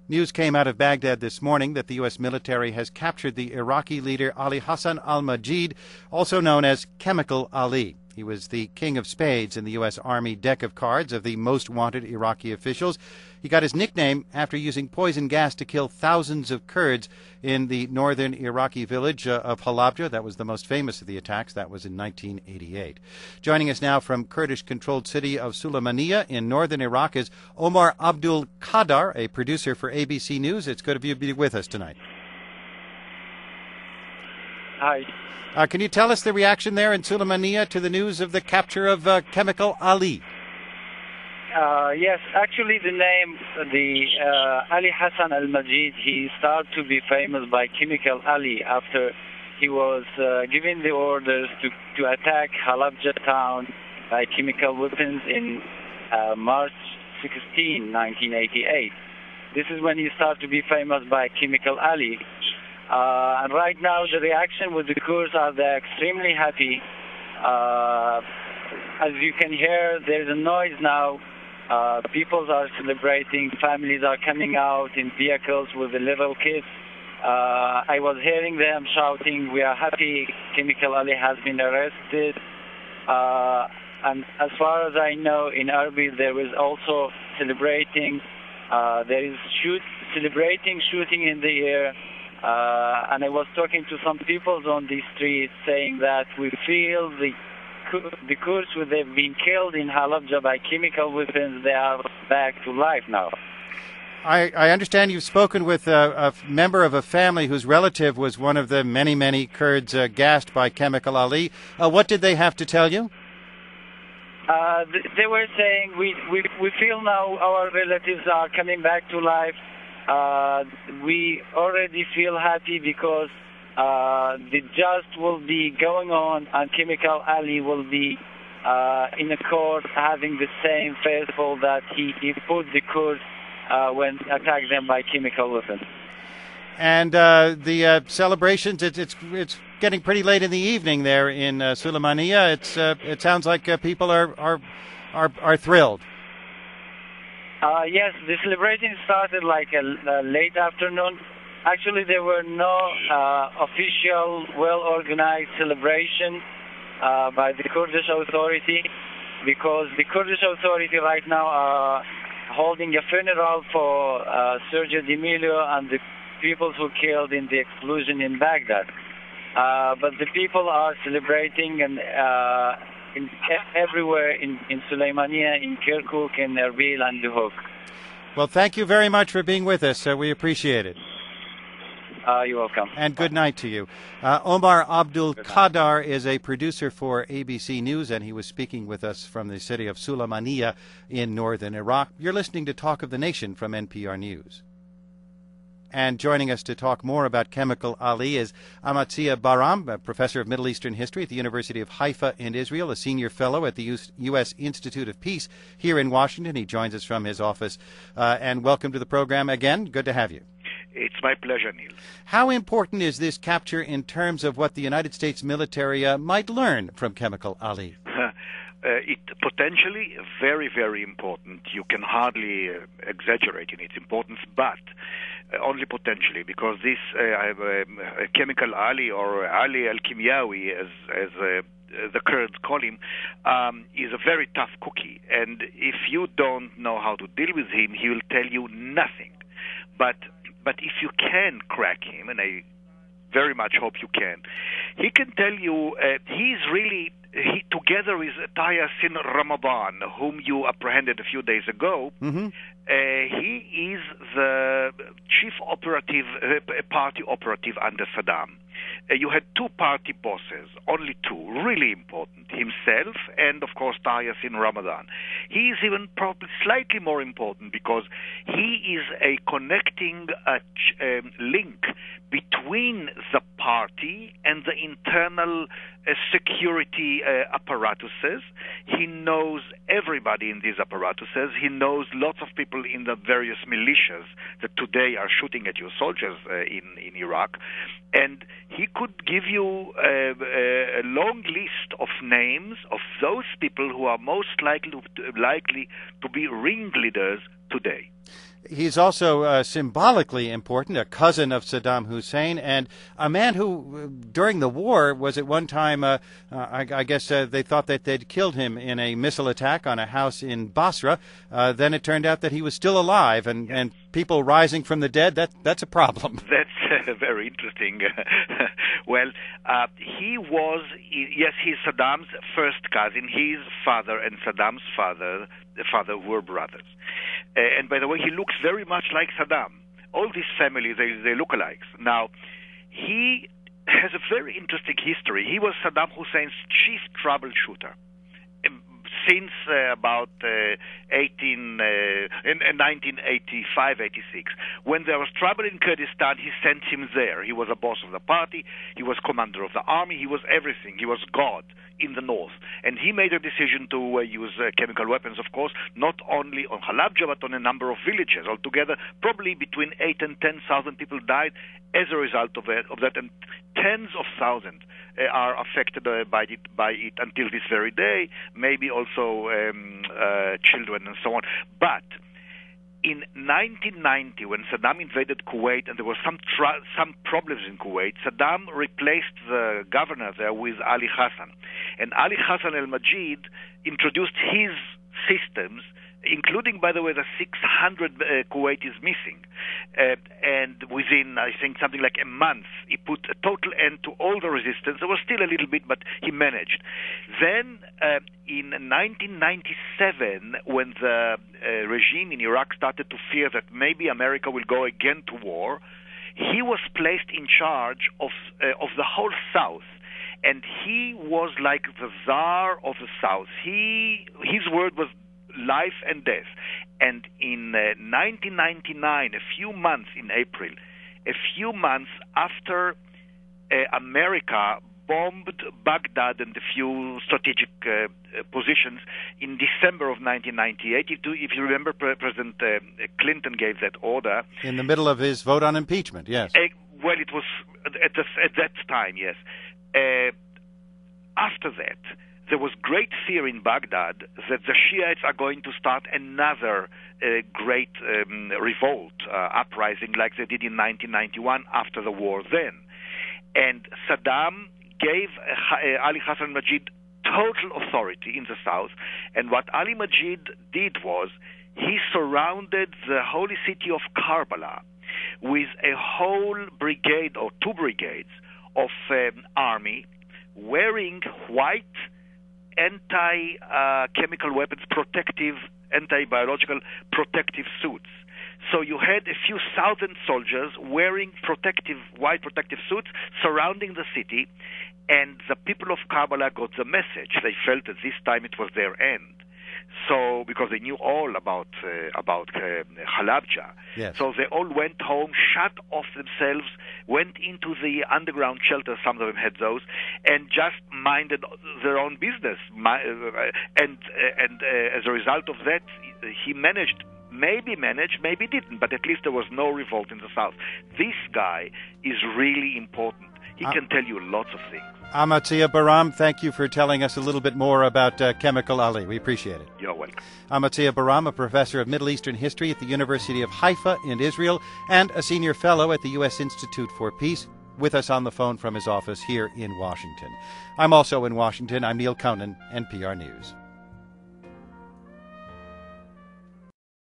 News came out of Baghdad this morning that the U.S. military has captured the Iraqi leader Ali Hassan al-Majid, also known as Chemical Ali. He was the king of spades in the U.S. Army deck of cards of the most wanted Iraqi officials. He got his nickname after using poison gas to kill thousands of Kurds in the northern Iraqi village of Halabja. That was the most famous of the attacks. That was in 1988. Joining us now from Kurdish-controlled city of Sulaymaniyah in northern Iraq is Omar Abdul Qadar, a producer for ABC News. It's good of you to be with us tonight. Hi. Can you tell us the reaction there in Sulaymaniyah to the news of the capture of Chemical Ali? Yes, actually the name, Ali Hassan al-Majid, he started to be famous by Chemical Ali after he was given the orders to attack Halabja town by chemical weapons in March 16, 1988. This is when he started to be famous by Chemical Ali. And right now the reaction with the Kurds are they're extremely happy. As you can hear, there's a noise now. People are celebrating. Families are coming out in vehicles with the little kids. I was hearing them shouting, "We are happy Chemical Ali has been arrested." And as far as I know, in Erbil there is also celebrating. There is shooting in the air. And I was talking to some people on the street saying that we feel the Kurds who they've been killed in Halabja by chemical weapons, they are back to life now. I understand you've spoken with a member of a family whose relative was one of the many, many Kurds gassed by Chemical Ali. What did they have to tell you? They were saying, we feel now our relatives are coming back to life. We already feel happy because the just will be going on and Chemical Ali will be in a court having the same faithful that he put the Kurds when attacked them by chemical weapons. And the celebrations, it's getting pretty late in the evening there in Sulaymaniyah. It sounds like people are thrilled. Yes, the celebration started like a late afternoon. Actually, there were no official, well-organized celebration by the Kurdish Authority because the Kurdish Authority right now are holding a funeral for Sergio D'Amelio and the people who killed in the explosion in Baghdad. But the people are celebrating and everywhere in Sulaymaniyah, in Kirkuk, in Erbil, and Duhok. Well, thank you very much for being with us. We appreciate it. You're welcome. And good night to you. Omar Abdul Qadar is a producer for ABC News, and he was speaking with us from the city of Sulaymaniyah in northern Iraq. You're listening to Talk of the Nation from NPR News. And joining us to talk more about Chemical Ali is Amatzia Bahram, a professor of Middle Eastern history at the University of Haifa in Israel, a senior fellow at the U.S. Institute of Peace here in Washington. He joins us from his office. And welcome to the program again. Good to have you. It's my pleasure, Neil. How important is this capture in terms of what the United States military might learn from Chemical Ali? It potentially very, very important. You can hardly exaggerate in its importance, but only potentially, because this Chemical Ali, or Ali al-Kimyawi, as the Kurds call him, is a very tough cookie. And if you don't know how to deal with him, he will tell you nothing. But if you can crack him, and I very much hope you can, he can tell you he's really... He, together with Taha Yassin Ramadan, whom you apprehended a few days ago, he is the chief operative, party operative under Saddam. You had two party bosses, only two, really important, himself and, of course, Taha Yassin Ramadan. He is even probably slightly more important because he is a connecting link between the party and the internal security apparatuses. He knows everybody in these apparatuses. He knows lots of people in the various militias that today are shooting at your soldiers in Iraq. And he could give you a long list of names of those people who are most likely to be ringleaders today. He's also symbolically important, a cousin of Saddam Hussein, and a man who, during the war, was at one time, I guess they thought that they'd killed him in a missile attack on a house in Basra. Then it turned out that he was still alive, and people rising from the dead, that's a problem. That's very interesting. Well, he's Saddam's first cousin. His father and Saddam's father were brothers. And by the way, he looks very much like Saddam. All these families, they look alike. Now, he has a very interesting history. He was Saddam Hussein's chief troubleshooter since about 1985, 86. When there was trouble in Kurdistan, he sent him there. He was a boss of the party. He was commander of the army. He was everything. He was God in the north. And he made a decision to use chemical weapons, of course, not only on Halabja, but on a number of villages. Altogether, probably between 8,000 and 10,000 people died as a result of that, and tens of thousands are affected by it until this very day, maybe also children and so on. But in 1990, when Saddam invaded Kuwait and there were some problems in Kuwait, Saddam replaced the governor there with Ali Hassan. And Ali Hassan al-Majid introduced his systems, including, by the way, the 600 Kuwaitis missing. And within, I think, something like a month, he put a total end to all the resistance. There was still a little bit, but he managed. Then, in 1997, when the regime in Iraq started to fear that maybe America will go again to war, he was placed in charge of the whole South. And he was like the czar of the South. His word was life and death. And in 1999, a few months after America bombed Baghdad and a few strategic positions in December of 1998, if you remember, President Clinton gave that order. In the middle of his vote on impeachment, yes. Well, it was at that time, yes. After that, there was great fear in Baghdad that the Shiites are going to start another great revolt, uprising like they did in 1991 after the war then. And Saddam gave Ali Hassan Majid total authority in the south, and what Ali Majid did was he surrounded the holy city of Karbala with a whole brigade or two brigades of army wearing white anti-chemical weapons protective, anti-biological protective suits. So you had a few thousand soldiers wearing white protective suits surrounding the city, and the people of Karbala got the message. They felt that this time it was their end. So, because they knew all about Halabja. Yes. So they all went home, shut off themselves, went into the underground shelters, some of them had those, and just minded their own business. And as a result of that, he maybe managed, maybe didn't, but at least there was no revolt in the south. This guy is really important. He can tell you lots of things. Amatzia Baram, thank you for telling us a little bit more about Chemical Ali. We appreciate it. You're welcome. Amatzia Baram, a professor of Middle Eastern history at the University of Haifa in Israel and a senior fellow at the U.S. Institute for Peace, with us on the phone from his office here in Washington. I'm also in Washington. I'm Neil Conan, NPR News.